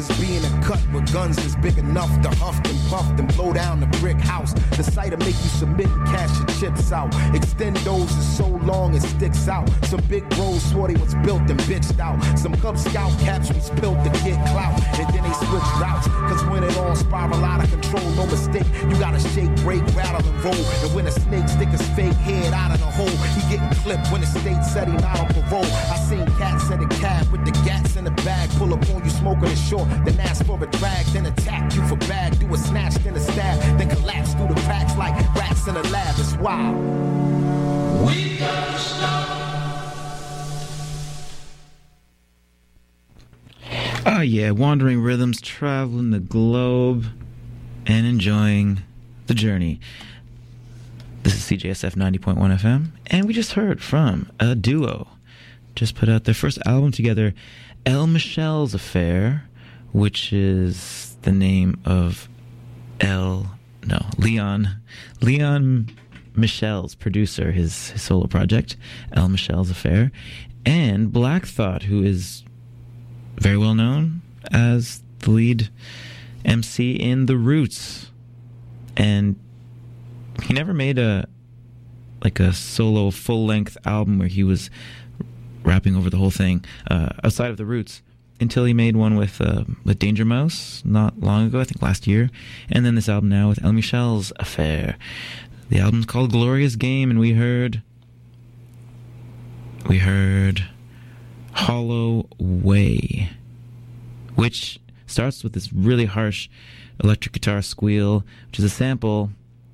niggas be in a cut with guns that's big enough to huff and puff and blow down the brick house. The sight to make you submit and cash your chips out. Extendos is so long it sticks out. Some big bros swore they was built and bitched out. Some Cub Scout caps we spilled to get clout. And then they switch routes. Cause when it all spiral out of control, no mistake, you gotta shake, break, rattle, and roll. And when a snake stick his fake head out of the hole, he getting clipped when the state said he not on parole. I seen cats in a cab with the gats in the bag, pull up on you smoking a short, then ask for a drag, then attack you for bag, do a snatch, then a stab, then collapse through the cracks like rats in a lab. It's wild. We gotta stop. Oh yeah, wandering rhythms, traveling the globe and enjoying the journey. This is CJSF 90.1 FM, and we just heard from a duo. Just put out their first album together, El Michel's Affair, which is the name of Leon Michel's producer, his solo project, El Michel's Affair, and Black Thought, who is very well known as the lead MC in The Roots. And he never made a solo full-length album where he was rapping over the whole thing outside of The Roots until he made one with Danger Mouse not long ago, I think last year, and then this album now with El Michel's Affair. The album's called Glorious Game, and we heard Hollow Way, which starts with this really harsh electric guitar squeal, which is a sample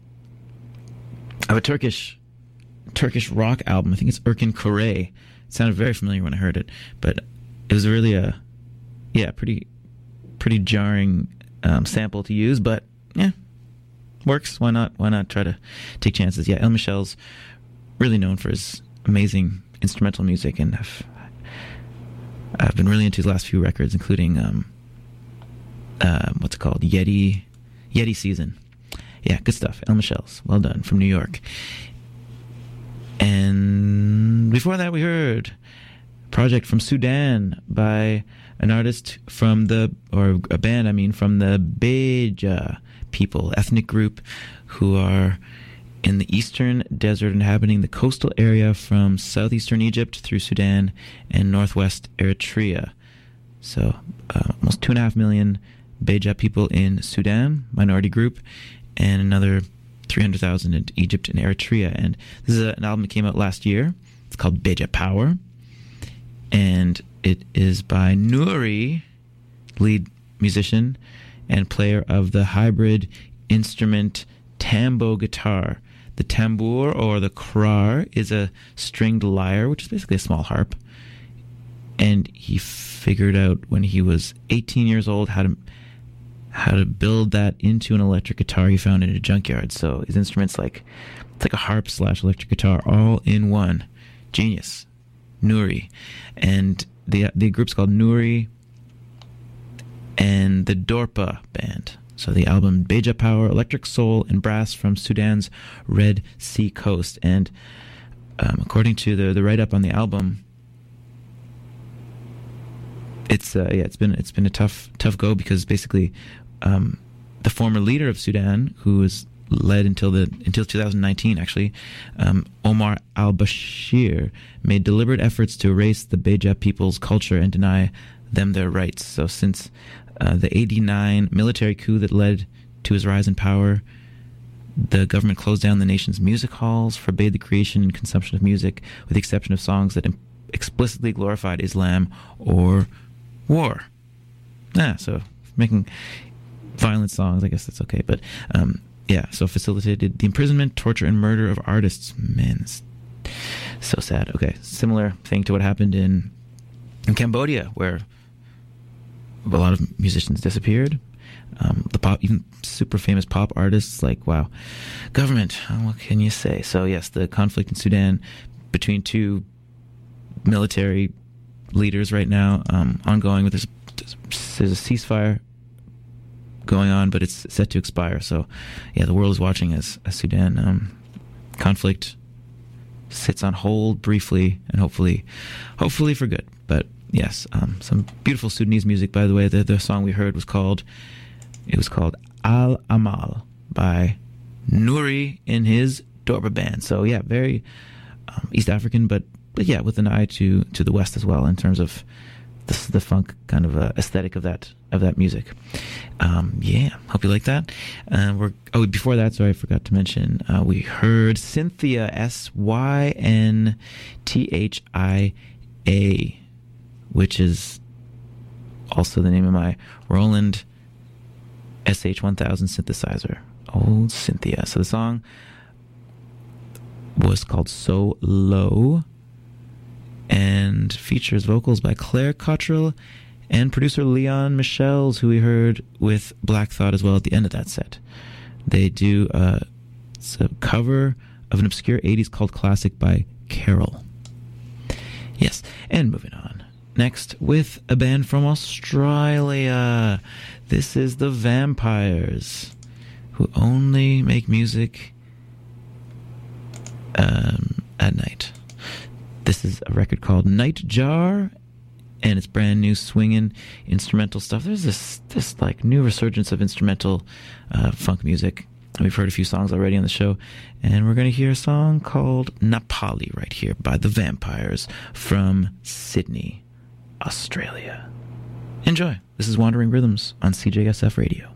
of a Turkish rock album. I think it's Erkin Koray. It sounded very familiar when I heard it, but it was really a pretty jarring sample to use, but yeah, works. Why not try to take chances? Yeah, El Michel's really known for his amazing instrumental music, and I've been really into his last few records, including what's it called, Yeti Season. Yeah, good stuff. El Michel's, well done, from New York. And before that, we heard a project from Sudan by an artist from the Beja people, ethnic group who are in the eastern desert inhabiting the coastal area from southeastern Egypt through Sudan and northwest Eritrea. So almost 2.5 million Beja people in Sudan, minority group, and another 300,000 in Egypt and Eritrea. And this is an album that came out last year. It's called Beja Power, and it is by Nouri, lead musician and player of the hybrid instrument tambo guitar. The tambour, or the krar, is a stringed lyre, which is basically a small harp. And he figured out when he was 18 years old how to build that into an electric guitar he found in a junkyard. So his instrument's it's like a harp / electric guitar all in one. Genius. Nouri. And the group's called Nouri and the Dorpa Band. So the album Beja Power, electric soul and brass from Sudan's Red Sea coast. And according to the write-up on the album, it's been a tough go, because basically the former leader of Sudan, who was led until 2019 actually, Omar al-Bashir, made deliberate efforts to erase the Beja people's culture and deny them their rights. So since the 89 military coup that led to his rise in power, the government closed down the nation's music halls, forbade the creation and consumption of music, with the exception of songs that explicitly glorified Islam or war. So making violent songs, I guess that's okay. But so facilitated the imprisonment, torture, and murder of artists. Man, it's so sad. Okay, similar thing to what happened in Cambodia, where a lot of musicians disappeared. Even super famous pop artists, like, wow, government, what can you say? So yes, the conflict in Sudan between two military leaders right now, ongoing. There's a ceasefire going on, but it's set to expire. So yeah, the world is watching as Sudan conflict sits on hold briefly, and hopefully for good. But Yes, some beautiful Sudanese music, by the way. The song we heard was called Al Amal by Nouri in his Dorba band. So yeah, very East African, but yeah, with an eye to the West as well in terms of the funk kind of aesthetic of that music. Yeah, hope you like that. Before that, sorry, I forgot to mention, we heard Cynthia, Synthia, which is also the name of my Roland SH1000 synthesizer. Old Cynthia. So the song was called So Low and features vocals by Claire Cottrell and producer Leon Michels, who we heard with Black Thought as well at the end of that set. They do it's a cover of an obscure 80s called Classic by Carol. Yes, and moving on. Next, with a band from Australia. This is the Vampires, who only make music at night. This is a record called Nightjar, and it's brand new swinging instrumental stuff. There's this like new resurgence of instrumental funk music. We've heard a few songs already on the show, and we're going to hear a song called Napali right here by the Vampires from Sydney, Australia. Enjoy. This is Wandering Rhythms on CJSF Radio.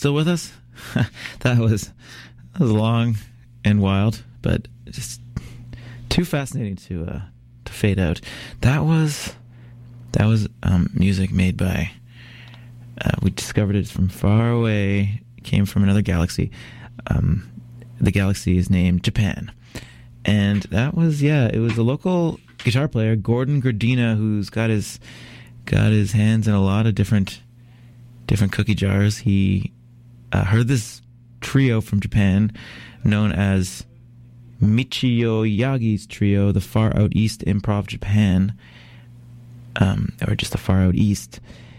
still with us? That was long and wild, but just too fascinating to fade out. That was music made by. We discovered it from far away. It came from another galaxy. The galaxy is named Japan, and that was it was a local guitar player, Gordon Gardina, who's got his hands in a lot of different cookie jars. He heard this trio from Japan known as Michio Yagi's Trio, the Far Out East Improv Japan, or just the Far Out East.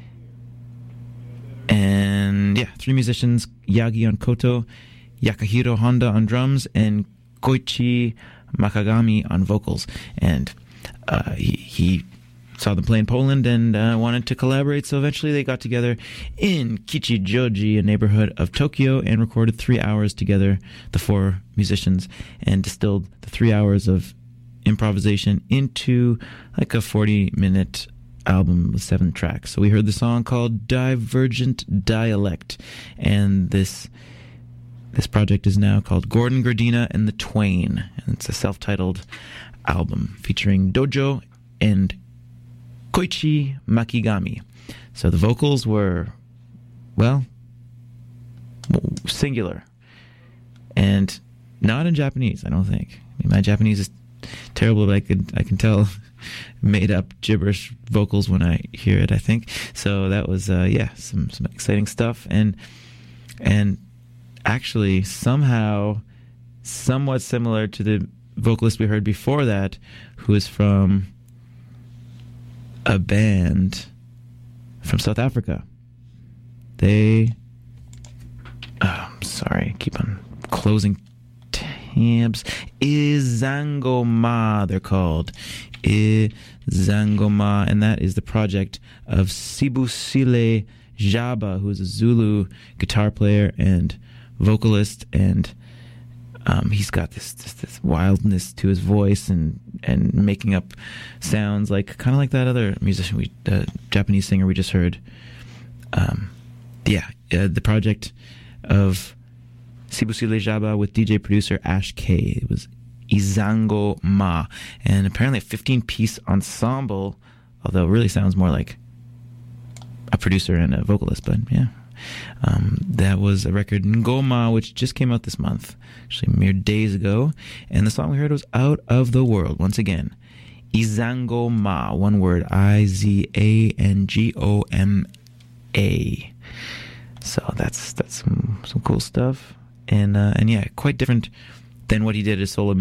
And 3 musicians, Yagi on koto, Yakahiro Honda on drums, and Koichi Makagami on vocals. And he saw them play in Poland and wanted to collaborate, so eventually they got together in Kichijoji, a neighborhood of Tokyo, and recorded 3 hours together, the 4 musicians, and distilled the 3 hours of improvisation into like a 40-minute album with 7 tracks. So we heard the song called Divergent Dialect, and this project is now called Gordon Gardina and the Twain, and it's a self-titled album featuring Dojo and Koichi Makigami. So the vocals were, singular, and not in Japanese, I don't think. I mean, my Japanese is terrible, but I can tell made up gibberish vocals when I hear it, I think. So that was some exciting stuff, and actually somehow somewhat similar to the vocalist we heard before that, who is from a band from South Africa. Sorry, keep on closing tabs. Izangoma, they're called. Izangoma, and that is the project of Sibusile Jaba, who is a Zulu guitar player and vocalist, and he's got this wildness to his voice and making up sounds like kind of like that other musician, Japanese singer we just heard. The project of Sibusile Jaba with DJ producer Ash K. It was Izango Ma, and apparently a 15-piece ensemble, although it really sounds more like a producer and a vocalist, but yeah. That was a record, Ngoma, which just came out this month, actually mere days ago, and the song we heard was Out of the World. Once again, Izango Ma, one word, Izangoma. So that's some cool stuff, and quite different than what he did as solo